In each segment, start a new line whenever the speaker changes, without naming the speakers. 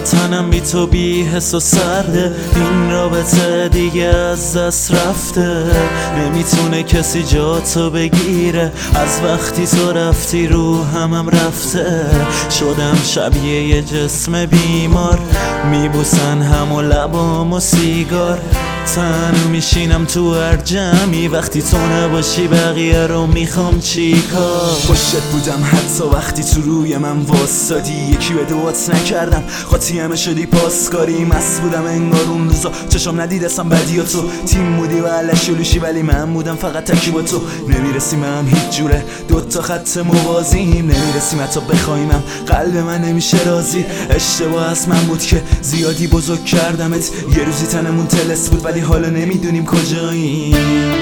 تنم بی تو بی حس و سرده، این رابطه دیگه از دست رفته، نمیتونه کسی جا تو بگیره، از وقتی تو رفتی روحم رفته، شدم شبیه یه جسم بیمار، میبوسن همو لبام و سیگار، تنها میشینم تو هر جمعی، وقتی تو نباشی بقیه رو میخوام چیکار.
پشتت بودم حتی وقتی تو روی من واسادی، یکی به دوات نکردم خاطی همه شدی پاسکاری، مست بودم انگار اون روزا چشم ندیدستم بدی و تو تیم بودی و علش شلوشی، ولی من بودم فقط تکی با تو، نمیرسیم هم هیچ جوره دوتا خط موازیم، نمیرسیم حتی بخوایمم قلب من نمیشه راضی، اشتباه از من بود که زیادی بزرگ کردمت، یه روزی تنمون تلس بود ولی حالا نمیدونیم کجاییم.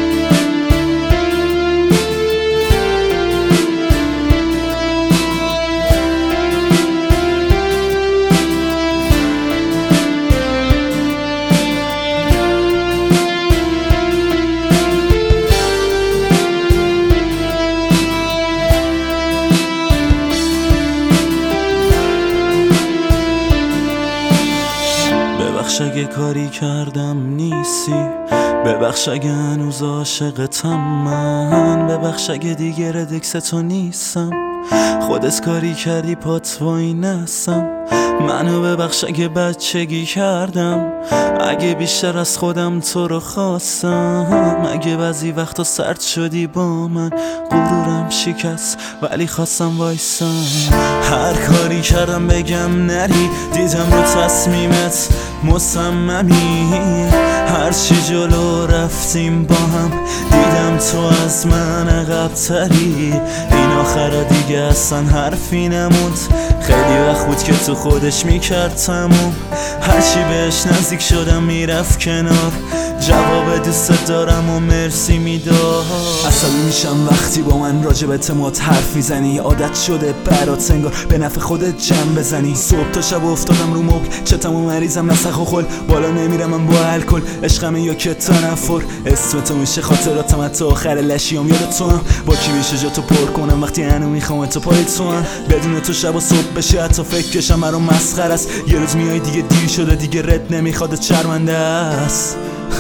ببخش اگه کاری کردم نیستی، ببخش اگه هنوز عاشقتم من، ببخش اگه دیگه ردکس تو نیستم، خودت کاری کردی پات وای نستم، منو ببخش اگه بچگی کردم، اگه بیشتر از خودم تو رو خواستم، اگه بعضی وقتا سرد شدی با من، غرورم شکست ولی خواستم وایسم، هر کاری کردم بگم نری، دیدم رو تصمیمت مصممی، هرچی جلو رفتیم با هم دیدم تو از من عقب‌تری، این آخرا دیگه اصلا حرفی نموند، خیلی وقت بود که تو خودش میکرد تموم، هرچی بهش نزدیک شدم میرفت کنار، جواب دوست دارم و مرسی میداد.
عصبی میشم وقتی با من راجب اعتماد حرف میزنی، عادت شده برات انگار به نفع خودت جمع بزنی، صبح تا شب افتادم رو مبل، چتم و مریضم نسخ و خل، بالا نمیرم من با الکل، عشقمه یا که تنفر، اسم تو میشه خاطراتم حتی آخر لشیام، یاد تو هم با کی میشه جا تو پر کنم وقتی هنو میخوام تو پای تو هم، بدون تو شب و صبح بشه حتی فکرشم برام مسخره است، یه روز میای دیگه دیر شده دیگه رد نمیخواد شرمنده است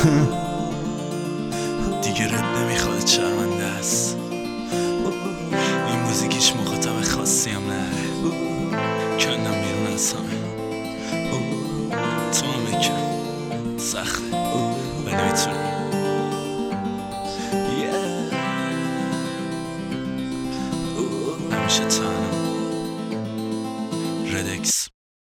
دیگه رد نمیخواد شرمنده است، این موزیک هیچ مخاطب خاصی هم نره، کندم بیرون از همه، تو هم بکن سخته ولی میتونی، همیشه تنها